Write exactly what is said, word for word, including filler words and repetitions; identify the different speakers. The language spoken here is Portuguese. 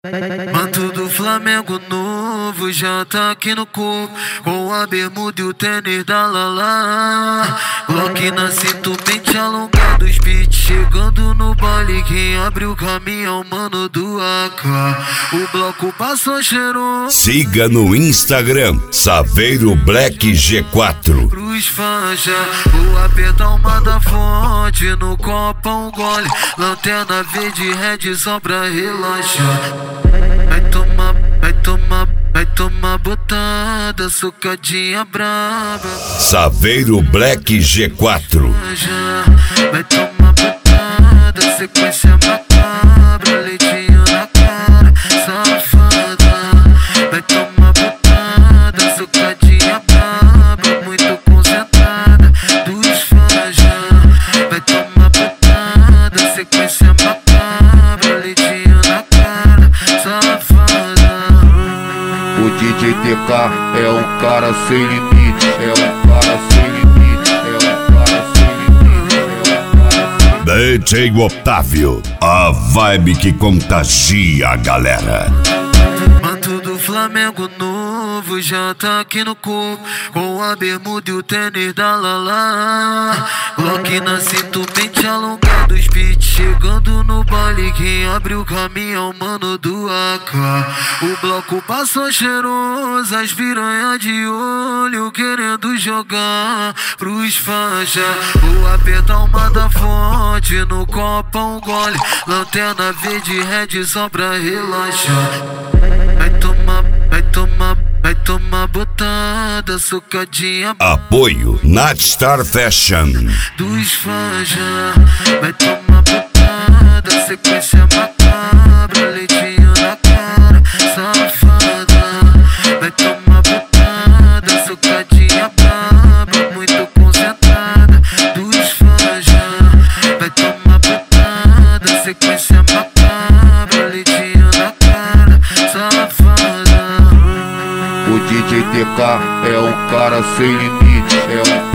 Speaker 1: Manto do Flamengo novo já tá aqui no corpo, com a bermuda e o tênis da Lala. Glock na cinta, pente alongado, os beats chegando no baile. Quem abre o caminho é o mano do A K. O bloco passou cheiroso.
Speaker 2: Siga no Instagram Saveiro Black G quatro.
Speaker 1: Cruz faixa, vou apertar uma da fonte, no copo um gole, lanterna verde red só pra relaxar. Vai tomar, vai tomar, vai tomar botada, socadinha braba.
Speaker 2: Saveiro Black G quatro.
Speaker 1: Vai tomar botada, sequência macabra, leitinho na cara, safada. Vai tomar botada, socadinha braba, muito concentrada, dos faja. Vai tomar botada, sequência macabra, leitinho na cara, safada.
Speaker 3: O D J T K é um cara sem limite, é um cara sem limite, é um cara sem limite, é um cara sem limite.
Speaker 2: D J Otávio, a vibe que contagia a galera.
Speaker 1: Manto do Flamengo novo já tá aqui no corpo, com a bermuda e o tênis da Lala. Glock na cinta, pente alongado, os beats chegando no baile. Quem abre o caminho é o mano do A K. O bloco passou cheiroso, as piranha de olho querendo jogar pros faixa. Vou apertar uma da fonte, no copo um gole, lanterna verde red só pra relaxar. Vai tomar, vai tomar, vai tomar botada, socadinha.
Speaker 2: Apoio Natstar Fashion.
Speaker 1: Dos faja. Vai tomar botada, sequência macabra, leitinho na cara, safada. Vai tomar botada, socadinha braba, muito concentrada, dos faja. Vai tomar botada, sequência macabra, leitinho na cara, safada.
Speaker 3: O D J T K é um cara sem limite, é um